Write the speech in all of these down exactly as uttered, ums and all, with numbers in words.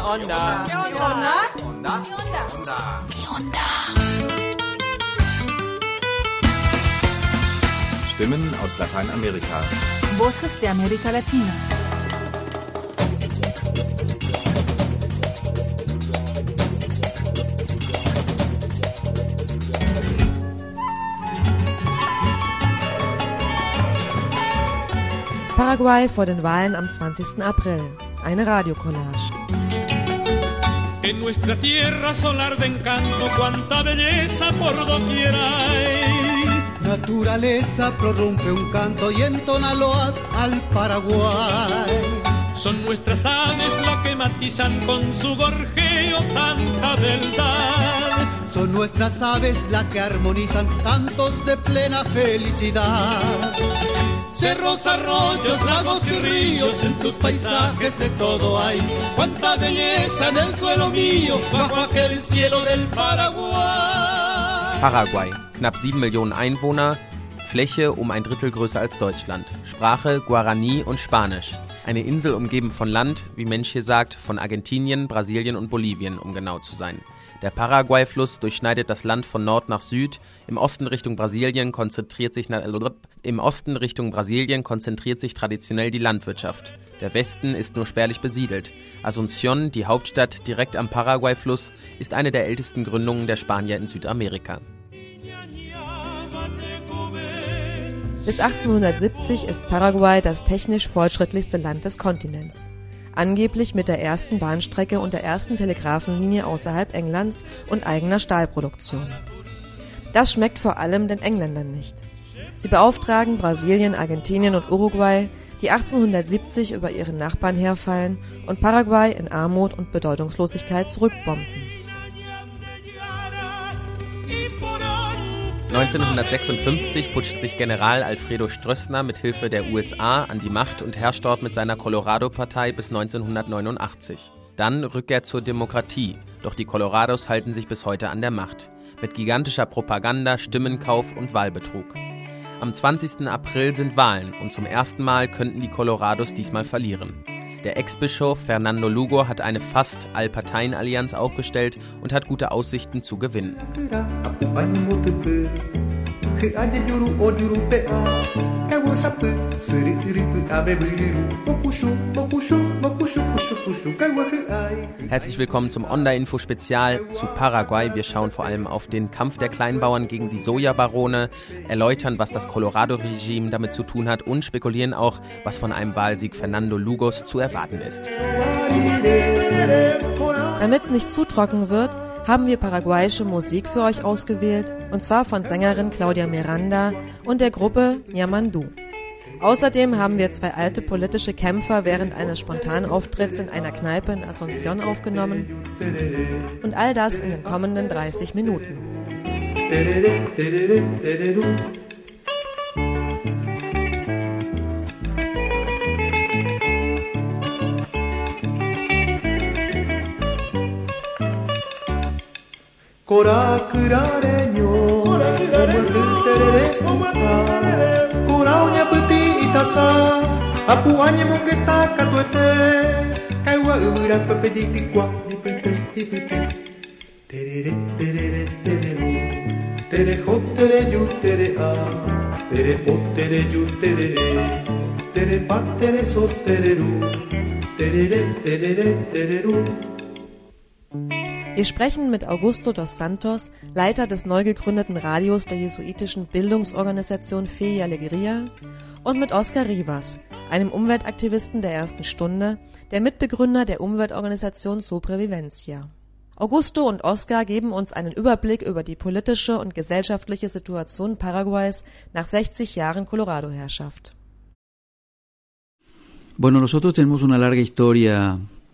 onda? ¿Qué onda? onda? ¿Qué onda? Stimmen aus Lateinamerika. Voces de América Latina. Paraguay vor den Wahlen am zwanzigsten April. Eine Radiocollage. En nuestra tierra solar de encanto, cuánta belleza por doquier hay. Naturaleza prorrumpe un canto y entona loas al Paraguay. Son nuestras aves las que matizan con su gorjeo tanta beldad. Son nuestras aves las que armonizan cantos de plena felicidad. Cerros, arroyos, lagos y ríos, en tus paisajes de todo hay. Cuánta belleza en el suelo mío, bajo aquel cielo del Paraguay. Paraguay, knapp sieben Millionen Einwohner, Fläche um ein Drittel größer als Deutschland, Sprache Guarani und Spanisch. Eine Insel umgeben von Land, wie Mensch hier sagt, von Argentinien, Brasilien und Bolivien, um genau zu sein. Der Paraguay-Fluss durchschneidet das Land von Nord nach Süd. Im Osten Richtung Brasilien konzentriert sich im Osten Richtung Brasilien konzentriert sich traditionell die Landwirtschaft. Der Westen ist nur spärlich besiedelt. Asunción, die Hauptstadt direkt am Paraguay-Fluss, ist eine der ältesten Gründungen der Spanier in Südamerika. Bis achtzehnhundertsiebzig ist Paraguay das technisch fortschrittlichste Land des Kontinents. Angeblich mit der ersten Bahnstrecke und der ersten Telegrafenlinie außerhalb Englands und eigener Stahlproduktion. Das schmeckt vor allem den Engländern nicht. Sie beauftragen Brasilien, Argentinien und Uruguay, die achtzehnhundertsiebzig über ihren Nachbarn herfallen und Paraguay in Armut und Bedeutungslosigkeit zurückbomben. neunzehnhundertsechsundfünfzig putscht sich General Alfredo Stroessner mit Hilfe der U S A an die Macht und herrscht dort mit seiner Colorado-Partei bis neunzehnhundertneunundachtzig. Dann Rückkehr zur Demokratie, doch die Colorados halten sich bis heute an der Macht. Mit gigantischer Propaganda, Stimmenkauf und Wahlbetrug. Am zwanzigsten April sind Wahlen und zum ersten Mal könnten die Colorados diesmal verlieren. Der Ex-Bischof Fernando Lugo hat eine fast Allparteien-Allianz aufgestellt und hat gute Aussichten zu gewinnen. Herzlich willkommen zum Onda-Info-Spezial zu Paraguay. Wir schauen vor allem auf den Kampf der Kleinbauern gegen die Sojabarone, erläutern, was das Colorado-Regime damit zu tun hat und spekulieren auch, was von einem Wahlsieg Fernando Lugos zu erwarten ist. Damit es nicht zu trocken wird, haben wir paraguayische Musik für euch ausgewählt, und zwar von Sängerin Claudia Miranda und der Gruppe Nyamandu. Außerdem haben wir zwei alte politische Kämpfer während eines Spontanauftritts in einer Kneipe in Asunción aufgenommen. Und all das in den kommenden dreißig Minuten. Coracurareño, Corauña puti itasa, Apuaña mongeta catuete, Caigua ubira pepejiti qua, dipete, dipete. Terere, terere, tereru, terejo, tereyu, terea, terepo, tereyu, terere, terepa, tereso, tereru, terere, terere, tereru. Wir sprechen mit Augusto dos Santos, Leiter des neu gegründeten Radios der jesuitischen Bildungsorganisation Fe y Alegría, und mit Oscar Rivas, einem Umweltaktivisten der ersten Stunde, der Mitbegründer der Umweltorganisation Sobrevivencia. Augusto und Oscar geben uns einen Überblick über die politische und gesellschaftliche Situation Paraguays nach sechzig Jahren Colorado-Herrschaft. Bueno, nosotros tenemos una larga historia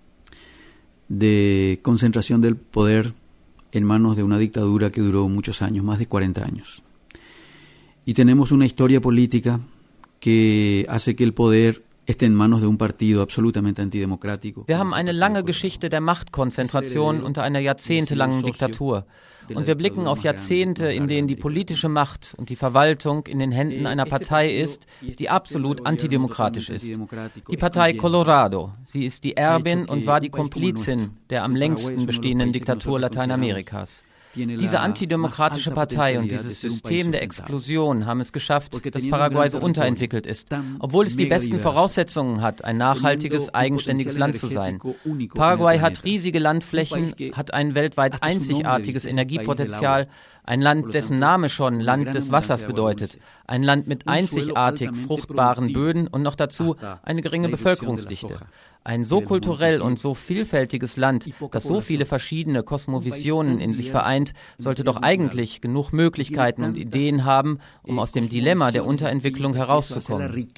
de concentración del poder en manos de una dictadura que duró muchos años, más de cuarenta años. Y tenemos una historia política que hace que el poder esté en manos de un partido absolutamente antidemocrático. Wir haben eine lange Geschichte der Machtkonzentration unter einer jahrzehntelangen Diktatur. Und wir blicken auf Jahrzehnte, in denen die politische Macht und die Verwaltung in den Händen einer Partei ist, die absolut antidemokratisch ist. Die Partei Colorado. Sie ist die Erbin und war die Komplizin der am längsten bestehenden Diktatur Lateinamerikas. Diese antidemokratische Partei und dieses System der Exklusion haben es geschafft, dass Paraguay so unterentwickelt ist, obwohl es die besten Voraussetzungen hat, ein nachhaltiges, eigenständiges Land zu sein. Paraguay hat riesige Landflächen, hat ein weltweit einzigartiges Energiepotenzial, ein Land, dessen Name schon Land des Wassers bedeutet, ein Land mit einzigartig fruchtbaren Böden und noch dazu eine geringe Bevölkerungsdichte. Ein so kulturell und so vielfältiges Land, das so viele verschiedene Kosmovisionen in sich vereint, sollte doch eigentlich genug Möglichkeiten und Ideen haben, um aus dem Dilemma der Unterentwicklung herauszukommen.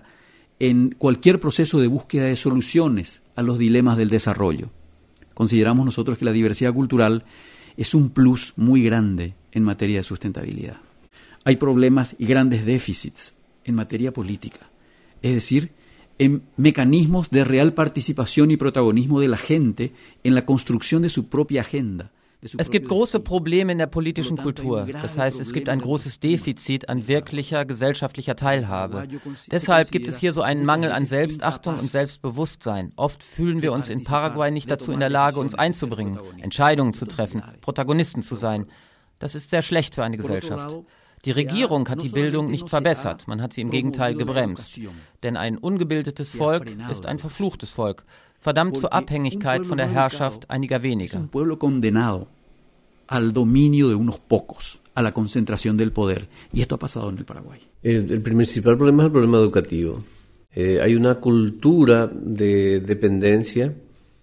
En cualquier proceso de búsqueda de soluciones a los dilemas del desarrollo. Consideramos nosotros que la diversidad cultural es un plus muy grande en materia de sustentabilidad. Hay problemas y grandes déficits en materia política, es decir, en mecanismos de real participación y protagonismo de la gente en la construcción de su propia agenda. Es gibt große Probleme in der politischen Kultur. Das heißt, es gibt ein großes Defizit an wirklicher gesellschaftlicher Teilhabe. Deshalb gibt es hier so einen Mangel an Selbstachtung und Selbstbewusstsein. Oft fühlen wir uns in Paraguay nicht dazu in der Lage, uns einzubringen, Entscheidungen zu treffen, Protagonisten zu sein. Das ist sehr schlecht für eine Gesellschaft. Die Regierung hat die Bildung nicht verbessert, man hat sie im Gegenteil gebremst. Denn ein ungebildetes Volk ist ein verfluchtes Volk, verdammt zur Abhängigkeit von der Herrschaft einiger weniger. Un pueblo condenado al dominio de unos pocos, a la concentración del poder. Y esto ha pasado en el Paraguay. El, el principal problema es el problema educativo. Eh, hay una cultura de dependencia.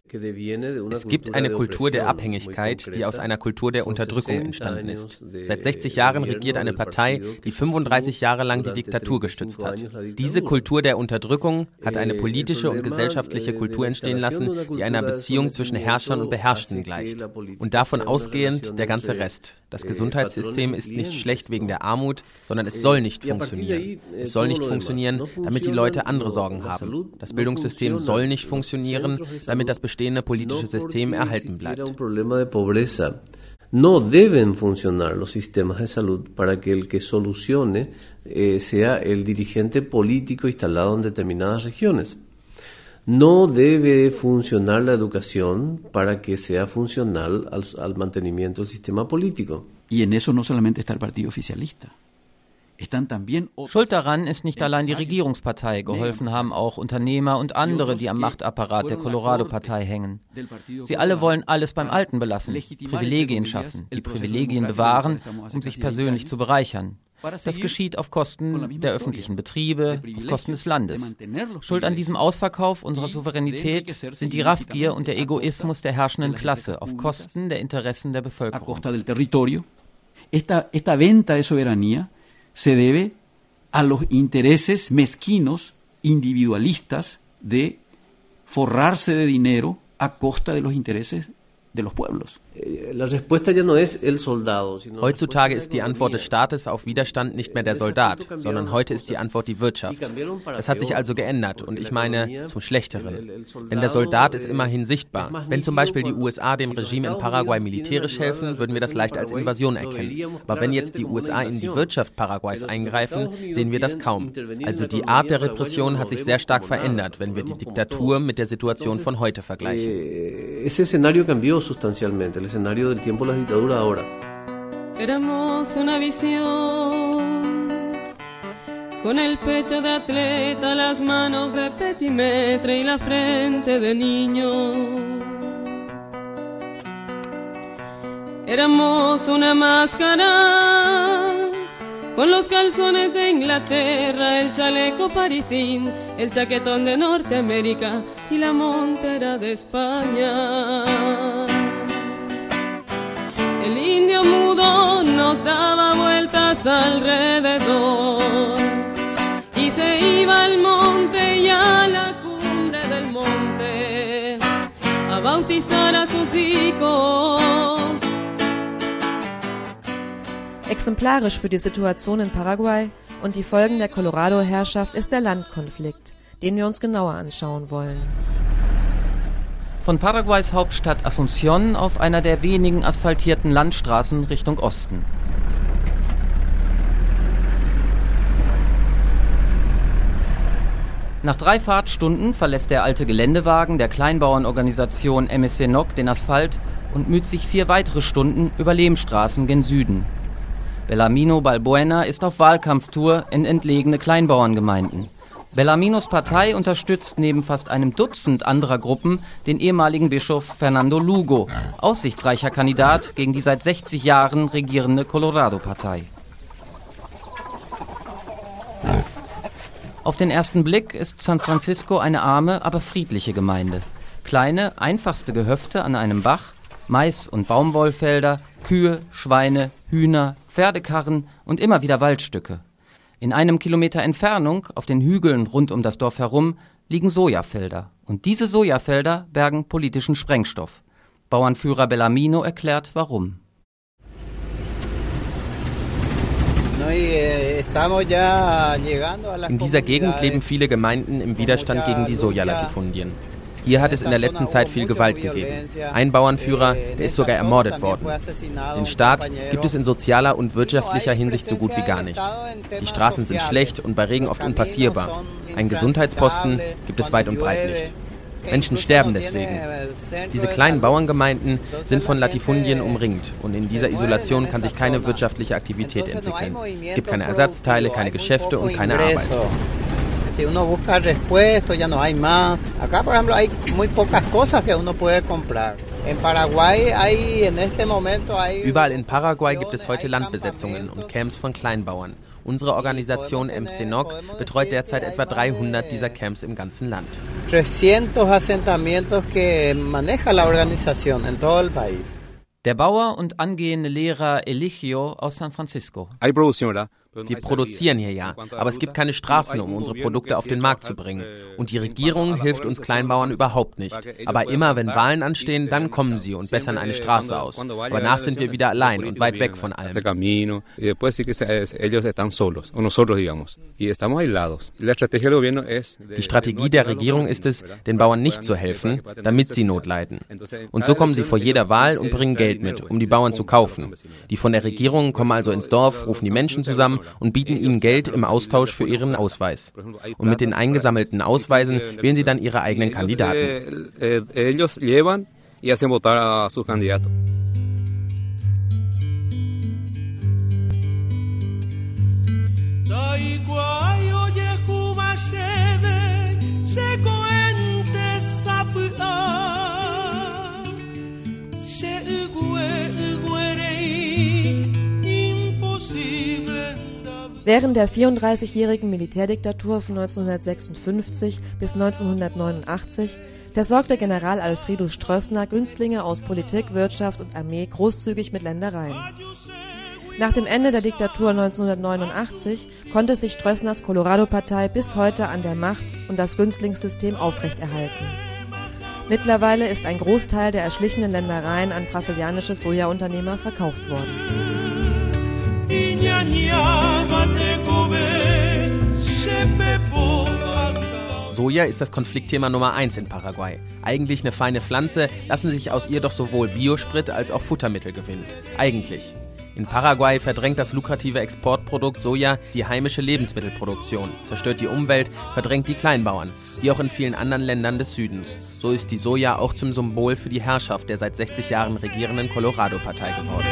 Es gibt eine Kultur der Abhängigkeit, die aus einer Kultur der Unterdrückung entstanden ist. Seit sechzig Jahren regiert eine Partei, die fünfunddreißig Jahre lang die Diktatur gestützt hat. Diese Kultur der Unterdrückung hat eine politische und gesellschaftliche Kultur entstehen lassen, die einer Beziehung zwischen Herrschern und Beherrschten gleicht. Und davon ausgehend der ganze Rest. Das Gesundheitssystem ist nicht schlecht wegen der Armut, sondern es soll nicht funktionieren. Es soll nicht funktionieren, damit die Leute andere Sorgen haben. Das Bildungssystem soll nicht funktionieren, damit das bestehende politische System erhalten bleibt. No deben funcionar los sistemas de salud para que el que solucione eh, sea el dirigente político instalado en determinadas regiones. No debe funcionar la educación para que sea funcional al, al mantenimiento del sistema político. Y en eso no solamente está el partido oficialista. Schuld daran ist nicht allein die Regierungspartei, geholfen haben auch Unternehmer und andere, die am Machtapparat der Colorado-Partei hängen. Sie alle wollen alles beim Alten belassen, Privilegien schaffen, die Privilegien bewahren, um sich persönlich zu bereichern. Das geschieht auf Kosten der öffentlichen Betriebe, auf Kosten des Landes. Schuld an diesem Ausverkauf unserer Souveränität sind die Raffgier und der Egoismus der herrschenden Klasse auf Kosten der Interessen der Bevölkerung. Esta, esta venta de soberanía se debe a los intereses mezquinos, individualistas, de forrarse de dinero a costa de los intereses de los pueblos. La respuesta ya no es el soldado, sino Heutzutage ist die Antwort des Staates auf Widerstand nicht mehr der Soldat, sondern heute ist die Antwort die Wirtschaft. Das hat sich also geändert und ich meine zum Schlechteren. Denn der Soldat ist immerhin sichtbar. Wenn zum Beispiel die U S A dem Regime in Paraguay militärisch helfen, würden wir das leicht als Invasion erkennen. Aber wenn jetzt die U S A in die Wirtschaft Paraguays eingreifen, sehen wir das kaum. Also die Art der Repression hat sich sehr stark verändert, wenn wir die Diktatur mit der Situation von heute vergleichen. Ese escenario cambió sustancialmente. El escenario del tiempo de la dictadura ahora. Éramos una visión, con el pecho de atleta, las manos de petimetre y la frente de niño. Éramos una máscara, con los calzones de Inglaterra, el chaleco parisín, el chaquetón de Norteamérica y la montera de España. El indio mudo nos daba vueltas alrededor y se iba al monte y a la cumbre del monte a bautizar a sus hijos. Exemplarisch für die Situation in Paraguay und die Folgen der Colorado-Herrschaft ist der Landkonflikt, den wir uns genauer anschauen wollen. Von Paraguays Hauptstadt Asunción auf einer der wenigen asphaltierten Landstraßen Richtung Osten. Nach drei Fahrtstunden verlässt der alte Geländewagen der Kleinbauernorganisation M S C N O C den Asphalt und müht sich vier weitere Stunden über Lehmstraßen gen Süden. Bellarmino Balbuena ist auf Wahlkampftour in entlegene Kleinbauerngemeinden. Bellarminos Partei unterstützt neben fast einem Dutzend anderer Gruppen den ehemaligen Bischof Fernando Lugo, aussichtsreicher Kandidat gegen die seit sechzig Jahren regierende Colorado-Partei. Auf den ersten Blick ist San Francisco eine arme, aber friedliche Gemeinde. Kleine, einfachste Gehöfte an einem Bach, Mais- und Baumwollfelder, Kühe, Schweine, Hühner, Pferdekarren und immer wieder Waldstücke. In einem Kilometer Entfernung, auf den Hügeln rund um das Dorf herum, liegen Sojafelder. Und diese Sojafelder bergen politischen Sprengstoff. Bauernführer Bellarmino erklärt, warum. In dieser Gegend leben viele Gemeinden im Widerstand gegen die Sojalatifundien. Hier hat es in der letzten Zeit viel Gewalt gegeben. Ein Bauernführer, der ist sogar ermordet worden. Den Staat gibt es in sozialer und wirtschaftlicher Hinsicht so gut wie gar nicht. Die Straßen sind schlecht und bei Regen oft unpassierbar. Einen Gesundheitsposten gibt es weit und breit nicht. Menschen sterben deswegen. Diese kleinen Bauerngemeinden sind von Latifundien umringt und in dieser Isolation kann sich keine wirtschaftliche Aktivität entwickeln. Es gibt keine Ersatzteile, keine Geschäfte und keine Arbeit. Si uno busca repuestos, ya no hay más. Acá, por ejemplo, hay muy pocas cosas que uno puede comprar. En Paraguay hay en este momento hay Überall in Paraguay gibt es heute Landbesetzungen und Camps von Kleinbauern. Unsere Organisation M S C N O C betreut derzeit etwa dreihundert dieser Camps im ganzen Land. trescientos asentamientos que maneja la organización en todo el país. Der Bauer und angehende Lehrer Eligio aus San Francisco. Hay producción, ¿verdad? Wir produzieren hier ja, aber es gibt keine Straßen, um unsere Produkte auf den Markt zu bringen. Und die Regierung hilft uns Kleinbauern überhaupt nicht. Aber immer wenn Wahlen anstehen, dann kommen sie und bessern eine Straße aus. Aber danach sind wir wieder allein und weit weg von allem. Die Strategie der Regierung ist es, den Bauern nicht zu helfen, damit sie Not leiden. Und so kommen sie vor jeder Wahl und bringen Geld mit, um die Bauern zu kaufen. Die von der Regierung kommen also ins Dorf, rufen die Menschen zusammen und bieten ihnen Geld im Austausch für ihren Ausweis. Und mit den eingesammelten Ausweisen wählen sie dann ihre eigenen Kandidaten. Während der vierunddreißigjährigen Militärdiktatur von neunzehnhundertsechsundfünfzig bis neunzehnhundertneunundachtzig versorgte General Alfredo Stroessner Günstlinge aus Politik, Wirtschaft und Armee großzügig mit Ländereien. Nach dem Ende der Diktatur neunzehnhundertneunundachtzig konnte sich Stroessners Colorado-Partei bis heute an der Macht und das Günstlingssystem aufrechterhalten. Mittlerweile ist ein Großteil der erschlichenen Ländereien an brasilianische Sojaunternehmer verkauft worden. Soja ist das Konfliktthema Nummer eins in Paraguay. Eigentlich eine feine Pflanze, lassen sich aus ihr doch sowohl Biosprit als auch Futtermittel gewinnen. Eigentlich. In Paraguay verdrängt das lukrative Exportprodukt Soja die heimische Lebensmittelproduktion, zerstört die Umwelt, verdrängt die Kleinbauern, wie auch in vielen anderen Ländern des Südens. So ist die Soja auch zum Symbol für die Herrschaft der seit sechzig Jahren regierenden Colorado-Partei geworden.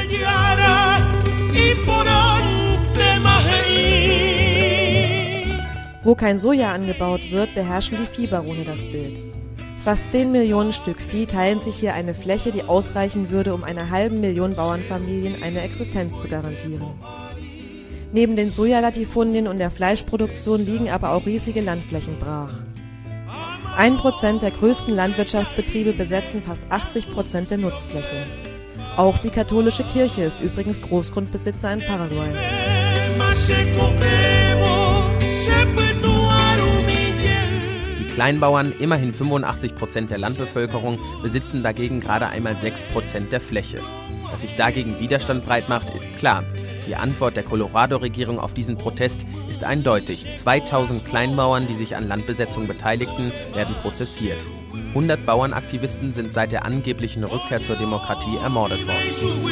Wo kein Soja angebaut wird, beherrschen die Viehbarone das Bild. Fast zehn Millionen Stück Vieh teilen sich hier eine Fläche, die ausreichen würde, um einer halben Million Bauernfamilien eine Existenz zu garantieren. Neben den Sojalatifundien und der Fleischproduktion liegen aber auch riesige Landflächen brach. Ein Prozent der größten Landwirtschaftsbetriebe besetzen fast achtzig Prozent der Nutzfläche. Auch die katholische Kirche ist übrigens Großgrundbesitzer in Paraguay. Die Kleinbauern, immerhin fünfundachtzig Prozent der Landbevölkerung, besitzen dagegen gerade einmal sechs Prozent der Fläche. Dass sich dagegen Widerstand breitmacht, ist klar. Die Antwort der Colorado-Regierung auf diesen Protest ist eindeutig. zweitausend Kleinbauern, die sich an Landbesetzung beteiligten, werden prozessiert. hundert Bauernaktivisten sind seit der angeblichen Rückkehr zur Demokratie ermordet worden.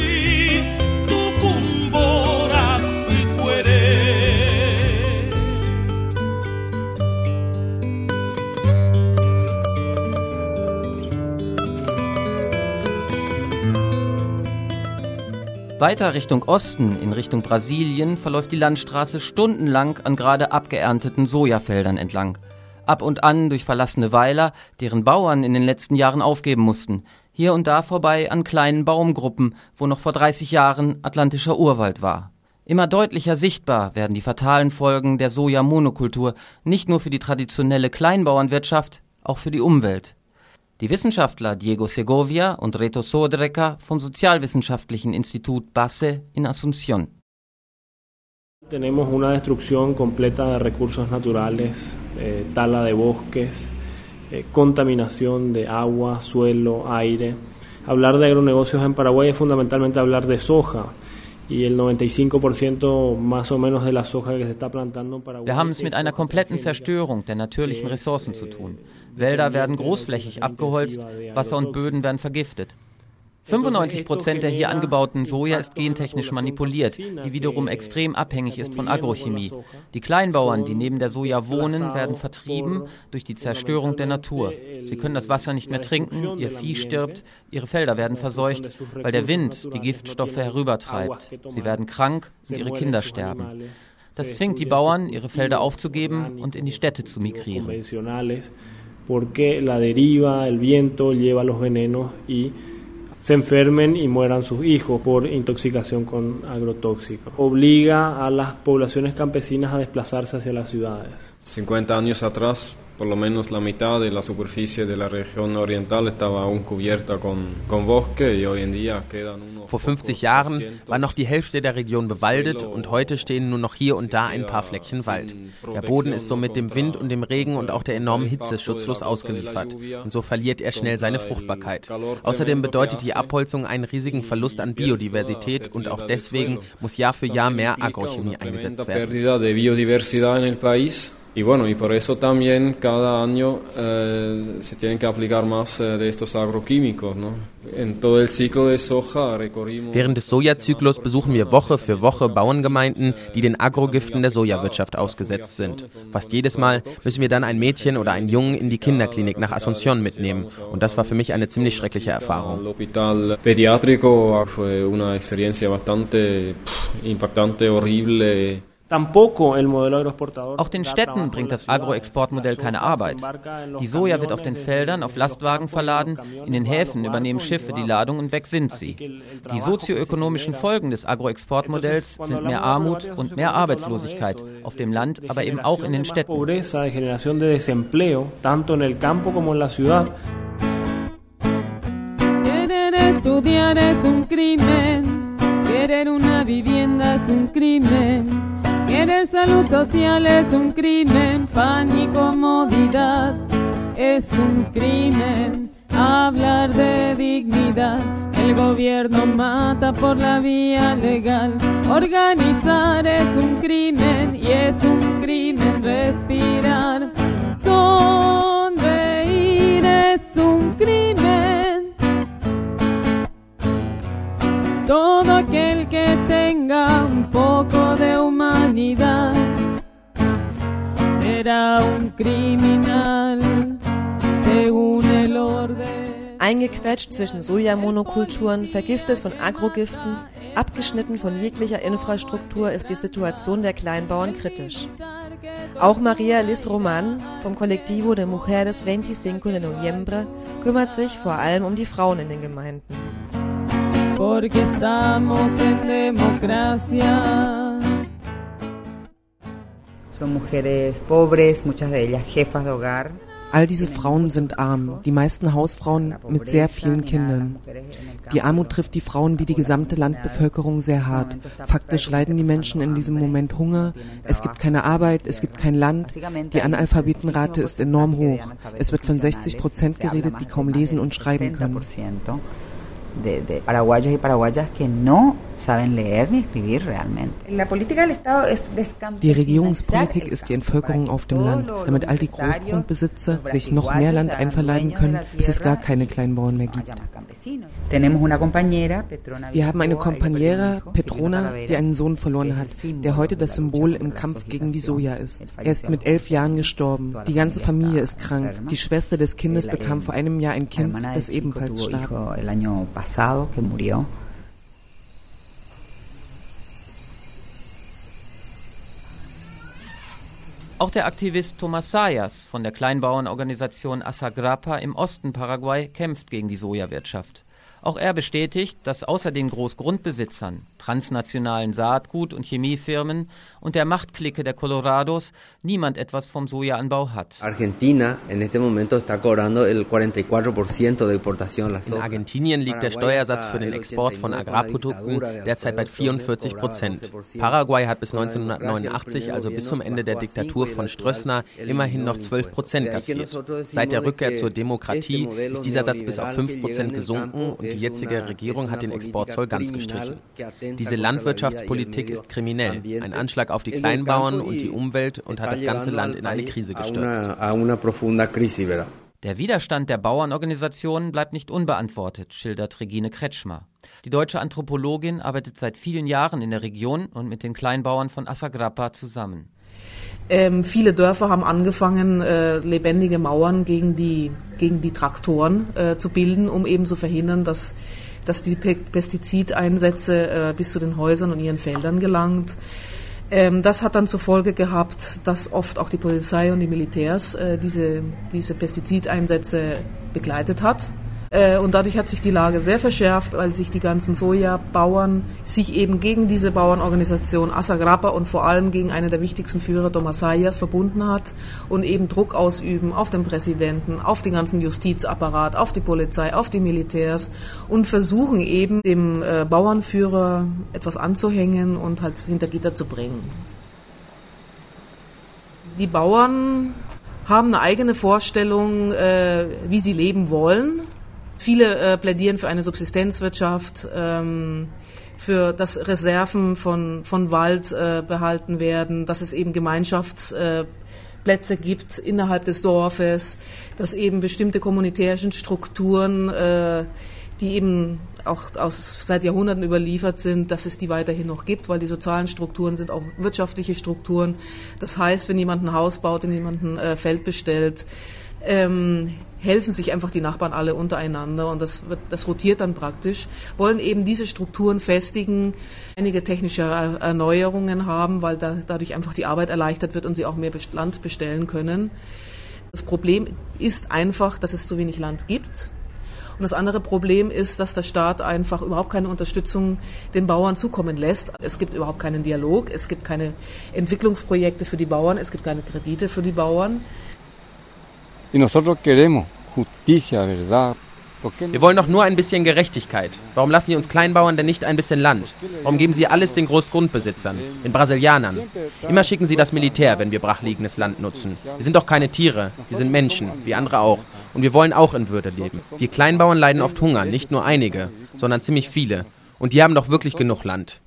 Weiter Richtung Osten, in Richtung Brasilien, verläuft die Landstraße stundenlang an gerade abgeernteten Sojafeldern entlang. Ab und an durch verlassene Weiler, deren Bauern in den letzten Jahren aufgeben mussten. Hier und da vorbei an kleinen Baumgruppen, wo noch vor dreißig Jahren atlantischer Urwald war. Immer deutlicher sichtbar werden die fatalen Folgen der Sojamonokultur, nicht nur für die traditionelle Kleinbauernwirtschaft, auch für die Umwelt. Die Wissenschaftler Diego Segovia und Reto Sodreka vom Sozialwissenschaftlichen Institut Base in Asunción. Tenemos una destrucción completa de recursos naturales, eh, tala de bosques, eh, contaminación de agua, suelo, aire. Hablar de agronegocios en Paraguay es fundamentalmente hablar de soja. Wir haben es mit einer kompletten Zerstörung der natürlichen Ressourcen zu tun. Wälder werden großflächig abgeholzt, Wasser und Böden werden vergiftet. fünfundneunzig Prozent der hier angebauten Soja ist gentechnisch manipuliert, die wiederum extrem abhängig ist von Agrochemie. Die Kleinbauern, die neben der Soja wohnen, werden vertrieben durch die Zerstörung der Natur. Sie können das Wasser nicht mehr trinken, ihr Vieh stirbt, ihre Felder werden verseucht, weil der Wind die Giftstoffe herübertreibt. Sie werden krank und ihre Kinder sterben. Das zwingt die Bauern, ihre Felder aufzugeben und in die Städte zu migrieren. Porque la deriva, el viento lleva los venenos y se enfermen y mueran sus hijos por intoxicación con agrotóxicos. Obliga a las poblaciones campesinas a desplazarse hacia las ciudades. cincuenta años atrás, por lo menos la mitad de la superficie de la región oriental estaba aún cubierta con, con bosque y hoy en día quedan unos. Vor fünfzig Jahren war noch die Hälfte der Region bewaldet und heute stehen nur noch hier und da ein paar Fleckchen Wald. Der Boden ist somit dem Wind und dem Regen und auch der enormen Hitze schutzlos ausgeliefert und so verliert er schnell seine Fruchtbarkeit. Außerdem bedeutet die Abholzung einen riesigen Verlust an Biodiversität und auch deswegen muss Jahr für Jahr mehr Agrochemie eingesetzt werden. Y bueno, y por eso también cada año eh, se tienen que aplicar más eh, de estos agroquímicos, ¿no? En todo el ciclo de soja recorrimos. Während des Sojazyklus besuchen wir Woche für Woche Bauerngemeinden, die den Agrogiften der Sojawirtschaft ausgesetzt sind. Fast jedes Mal müssen wir dann ein Mädchen oder einen Jungen in die Kinderklinik nach Asunción mitnehmen. Und das war für mich eine ziemlich schreckliche Erfahrung. El hospital pediátrico fue una experiencia bastante impactante, horrible. Auch den Städten bringt das Agroexportmodell keine Arbeit. Die Soja wird auf den Feldern auf Lastwagen verladen, in den Häfen übernehmen Schiffe die Ladung und weg sind sie. Die sozioökonomischen Folgen des Agroexportmodells sind mehr Armut und mehr Arbeitslosigkeit, auf dem Land, aber eben auch in den Städten. Estudiar es un crimen, querer una vivienda es un crimen. Querer salud social es un crimen, pan y comodidad es un crimen. Hablar de dignidad, el gobierno mata por la vía legal. Organizar es un crimen y es un crimen respirar. Sonreír es un crimen. Todo aquel que tenga un poco de humanidad será un criminal, según el orden. Eingequetscht zwischen Sojamonokulturen, vergiftet von Agrogiften, abgeschnitten von jeglicher Infrastruktur ist die Situation der Kleinbauern kritisch. Auch María Liz Román vom Colectivo de Mujeres veinticinco de Noviembre kümmert sich vor allem um die Frauen in den Gemeinden. Porque estamos en democracia. Son mujeres pobres, muchas de ellas jefas de hogar. All diese Frauen sind arm, die meisten Hausfrauen mit sehr vielen Kindern. Die Armut trifft die Frauen wie die gesamte Landbevölkerung sehr hart. Faktisch leiden die Menschen in diesem Moment Hunger, es gibt keine Arbeit, es gibt kein Land, die Analphabetenrate ist enorm hoch. Es wird von sechzig Prozent geredet, die kaum lesen und schreiben können. de, de paraguayos y paraguayas que no saben leer ni escribir realmente. Die Regierungspolitik ist die Entvölkerung auf dem Land, damit all die Großgrundbesitzer sich noch mehr Land einverleiben können, bis es gar keine Kleinbauern mehr gibt. Wir haben eine Compañera, Petrona, die einen Sohn verloren hat, der heute das Symbol im Kampf gegen die Soja ist. Er ist mit elf Jahren gestorben. Die ganze Familie ist krank. Die Schwester des Kindes bekam vor einem Jahr ein Kind, das ebenfalls starb. Auch der Aktivist Tomás Zayas von der Kleinbauernorganisation Asagrapa im Osten Paraguay kämpft gegen die Sojawirtschaft. Auch er bestätigt, dass außer den Großgrundbesitzern, transnationalen Saatgut- und Chemiefirmen und der Machtklicke der Colorados niemand etwas vom Sojaanbau hat. Argentina en este momento está cobrando el cuarenta y cuatro por ciento de importación la soja. In Argentinien liegt der Steuersatz für den Export von Agrarprodukten derzeit bei vierundvierzig Prozent. Paraguay hat bis neunzehnhundertneunundachtzig, also bis zum Ende der Diktatur von Stroessner, immerhin noch zwölf Prozent kassiert. Seit der Rückkehr zur Demokratie ist dieser Satz bis auf fünf Prozent gesunken und die jetzige Regierung hat den Exportzoll ganz gestrichen. Diese Landwirtschaftspolitik ist kriminell, ein Anschlag auf die Kleinbauern und die Umwelt und hat das ganze Land in eine Krise gestürzt. Der Widerstand der Bauernorganisationen bleibt nicht unbeantwortet, schildert Regine Kretschmer. Die deutsche Anthropologin arbeitet seit vielen Jahren in der Region und mit den Kleinbauern von Asagrapa zusammen. Ähm, viele Dörfer haben angefangen, äh, lebendige Mauern gegen die, gegen die Traktoren äh, zu bilden, um eben zu verhindern, dass, dass die Pe- Pestizideinsätze äh, bis zu den Häusern und ihren Feldern gelangt. Ähm, das hat dann zur Folge gehabt, dass oft auch die Polizei und die Militärs äh, diese, diese Pestizideinsätze begleitet hat. Äh, und dadurch hat sich die Lage sehr verschärft, weil sich die ganzen Sojabauern sich eben gegen diese Bauernorganisation Asagrapa und vor allem gegen einen der wichtigsten Führer, Tomás Zayas, verbunden hat und eben Druck ausüben auf den Präsidenten, auf den ganzen Justizapparat, auf die Polizei, auf die Militärs und versuchen eben dem äh, Bauernführer etwas anzuhängen und halt hinter Gitter zu bringen. Die Bauern haben eine eigene Vorstellung, äh, wie sie leben wollen. Viele äh, plädieren für eine Subsistenzwirtschaft, ähm, für dass Reserven von, von Wald äh, behalten werden, dass es eben Gemeinschaftsplätze äh, gibt innerhalb des Dorfes, dass eben bestimmte kommunitären Strukturen, äh, die eben auch aus, seit Jahrhunderten überliefert sind, dass es die weiterhin noch gibt, weil die sozialen Strukturen sind auch wirtschaftliche Strukturen. Das heißt, wenn jemand ein Haus baut, wenn jemand ein äh, Feld bestellt, ähm, helfen sich einfach die Nachbarn alle untereinander und das wird, das rotiert dann praktisch, wollen eben diese Strukturen festigen, einige technische Erneuerungen haben, weil da, dadurch einfach die Arbeit erleichtert wird und sie auch mehr Land bestellen können. Das Problem ist einfach, dass es zu wenig Land gibt. Und das andere Problem ist, dass der Staat einfach überhaupt keine Unterstützung den Bauern zukommen lässt. Es gibt überhaupt keinen Dialog, es gibt keine Entwicklungsprojekte für die Bauern, es gibt keine Kredite für die Bauern. Wir wollen doch nur ein bisschen Gerechtigkeit. Warum lassen Sie uns Kleinbauern denn nicht ein bisschen Land? Warum geben Sie alles den Großgrundbesitzern, den Brasilianern? Immer schicken Sie das Militär, wenn wir brachliegendes Land nutzen. Wir sind doch keine Tiere, wir sind Menschen, wie andere auch. Und wir wollen auch in Würde leben. Wir Kleinbauern leiden oft Hunger, nicht nur einige, sondern ziemlich viele. Und die haben doch wirklich genug Land.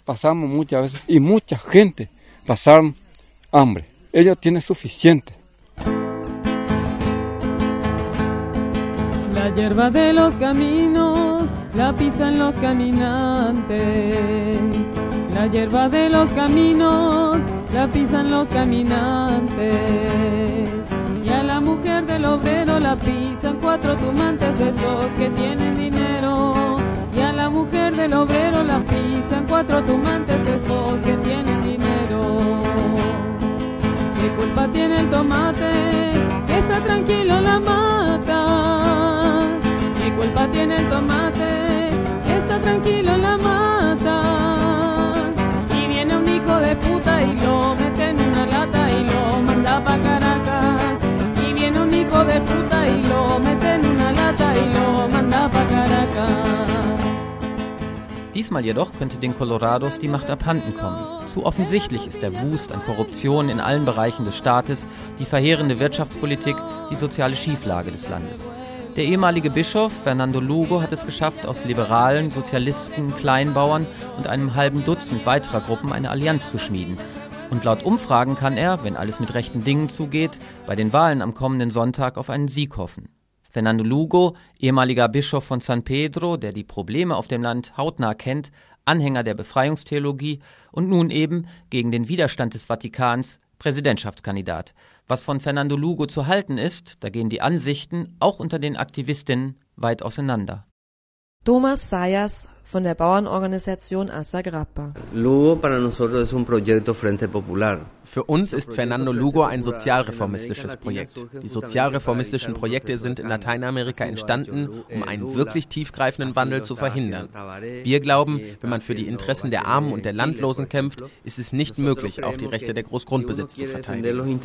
La hierba de los caminos la pisan los caminantes. La hierba de los caminos la pisan los caminantes. Y a la mujer del obrero la pisan cuatro tumantes esos que tienen dinero. Y a la mujer del obrero la pisan cuatro tumantes esos que tienen dinero. ¿Qué culpa tiene el tomate que está tranquilo en la mata? ¿Qué culpa tiene el tomate que está tranquilo en la mata? Y viene un hijo de puta y lo mete en una lata y lo manda pa' Caracas. Y viene un hijo de puta y lo mete en una lata y lo manda pa' Caracas. Dies Diesmal jedoch könnte den Colorados die Macht abhanden kommen. Zu offensichtlich ist der Wust an Korruption in allen Bereichen des Staates, die verheerende Wirtschaftspolitik, die soziale Schieflage des Landes. Der ehemalige Bischof Fernando Lugo hat es geschafft, aus Liberalen, Sozialisten, Kleinbauern und einem halben Dutzend weiterer Gruppen eine Allianz zu schmieden. Und laut Umfragen kann er, wenn alles mit rechten Dingen zugeht, bei den Wahlen am kommenden Sonntag auf einen Sieg hoffen. Fernando Lugo, ehemaliger Bischof von San Pedro, der die Probleme auf dem Land hautnah kennt, Anhänger der Befreiungstheologie und nun eben gegen den Widerstand des Vatikans Präsidentschaftskandidat. Was von Fernando Lugo zu halten ist, da gehen die Ansichten auch unter den Aktivistinnen weit auseinander. Thomas Sayas von der Bauernorganisation Asagrapa. Lugo para nosotros es un proyecto Frente Popular. Für uns ist Fernando Lugo ein sozialreformistisches Projekt. Die sozialreformistischen Projekte sind in Lateinamerika entstanden, um einen wirklich tiefgreifenden Wandel zu verhindern. Wir glauben, wenn man für die Interessen der Armen und der Landlosen kämpft, ist es nicht möglich, auch die Rechte der Großgrundbesitzer zu verteidigen.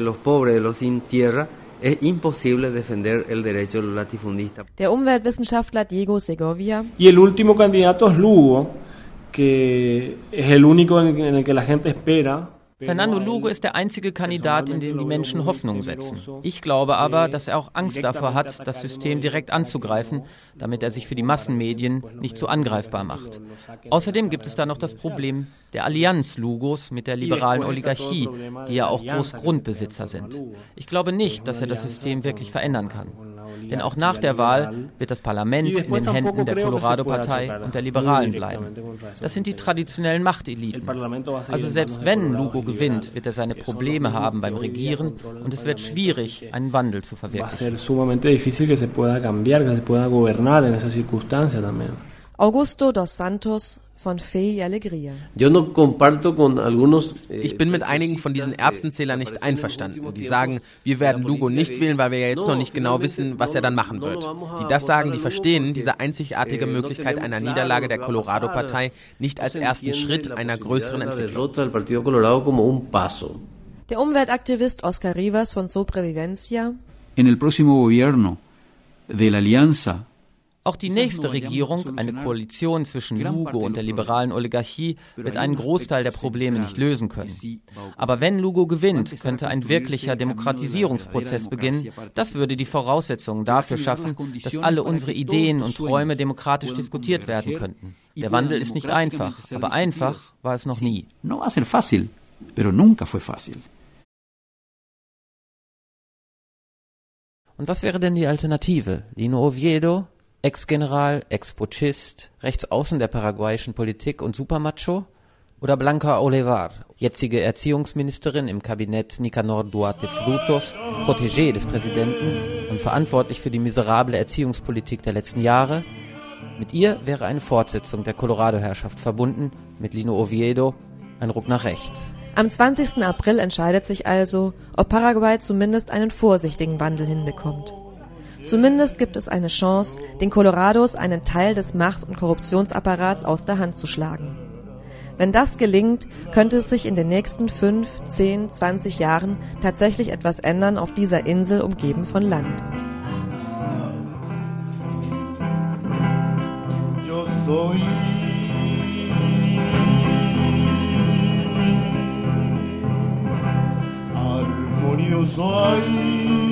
Es imposible defender el derecho de los latifundistas. Der Umweltwissenschaftler Diego Segovia. Y el último candidato es Lugo, que es el único en el que la gente espera. Fernando Lugo ist der einzige Kandidat, in den die Menschen Hoffnung setzen. Ich glaube aber, dass er auch Angst davor hat, das System direkt anzugreifen, damit er sich für die Massenmedien nicht so angreifbar macht. Außerdem gibt es da noch das Problem der Allianz Lugos mit der liberalen Oligarchie, die ja auch Großgrundbesitzer sind. Ich glaube nicht, dass er das System wirklich verändern kann. Denn auch nach der Wahl wird das Parlament in den Händen der Colorado-Partei und der Liberalen bleiben. Das sind die traditionellen Machteliten. Also selbst wenn Lugo gewinnt, wird er seine Probleme haben beim Regieren und es wird schwierig, einen Wandel zu verwirklichen. Augusto dos Santos von Fe y Alegría. Ich bin mit einigen von diesen Erbsenzählern nicht einverstanden, die sagen, wir werden Lugo nicht wählen, weil wir ja jetzt noch nicht genau wissen, was er dann machen wird. Die das sagen, die verstehen diese einzigartige Möglichkeit einer Niederlage der Colorado-Partei nicht als ersten Schritt einer größeren Entwicklung. Der Umweltaktivist Oscar Rivas von Sobrevivencia. En el próximo gobierno de la Alianza. Auch die nächste Regierung, eine Koalition zwischen Lugo und der liberalen Oligarchie, wird einen Großteil der Probleme nicht lösen können. Aber wenn Lugo gewinnt, könnte ein wirklicher Demokratisierungsprozess beginnen. Das würde die Voraussetzungen dafür schaffen, dass alle unsere Ideen und Träume demokratisch diskutiert werden könnten. Der Wandel ist nicht einfach, aber einfach war es noch nie. No va a ser fácil, pero nunca fue fácil. Und was wäre denn die Alternative? Lino Oviedo? Ex-General, Ex-Putschist, Rechtsaußen der paraguayischen Politik und Supermacho? Oder Blanca Olivar, jetzige Erziehungsministerin im Kabinett Nicanor Duarte Frutos, Protégé des Präsidenten und verantwortlich für die miserable Erziehungspolitik der letzten Jahre? Mit ihr wäre eine Fortsetzung der Colorado-Herrschaft verbunden, mit Lino Oviedo ein Ruck nach rechts. Am zwanzigsten April entscheidet sich also, ob Paraguay zumindest einen vorsichtigen Wandel hinbekommt. Zumindest gibt es eine Chance, den Colorados einen Teil des Macht- und Korruptionsapparats aus der Hand zu schlagen. Wenn das gelingt, könnte es sich in den nächsten fünf, zehn, zwanzig Jahren tatsächlich etwas ändern auf dieser Insel, umgeben von Land. Yo soy armonioso ahí.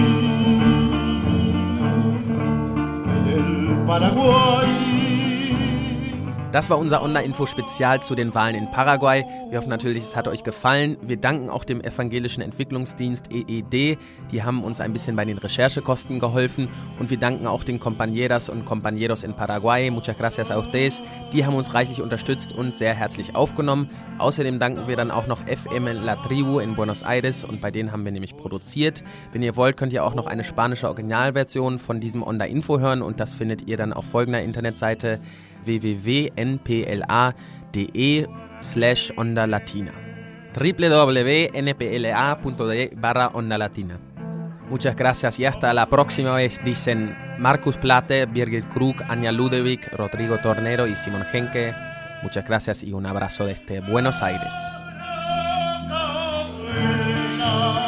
Paraguay. Das war unser Online-Info-Spezial zu den Wahlen in Paraguay. Wir hoffen natürlich, es hat euch gefallen. Wir danken auch dem Evangelischen Entwicklungsdienst E E D. Die haben uns ein bisschen bei den Recherchekosten geholfen. Und wir danken auch den Compañeras und Compañeros in Paraguay. Muchas gracias a ustedes. Die haben uns reichlich unterstützt und sehr herzlich aufgenommen. Außerdem danken wir dann auch noch F M La Tribu in Buenos Aires. Und bei denen haben wir nämlich produziert. Wenn ihr wollt, könnt ihr auch noch eine spanische Originalversion von diesem Onda-Info hören. Und das findet ihr dann auf folgender Internetseite w w w punto n p l a punto d e slash onda latina w w w punto n p l a punto d e barra onda latina. Muchas gracias y hasta la próxima vez, dicen Marcus Plate, Birgit Krug, Anja Ludewig, Rodrigo Tornero y Simon Henke. Muchas gracias y un abrazo desde Buenos Aires.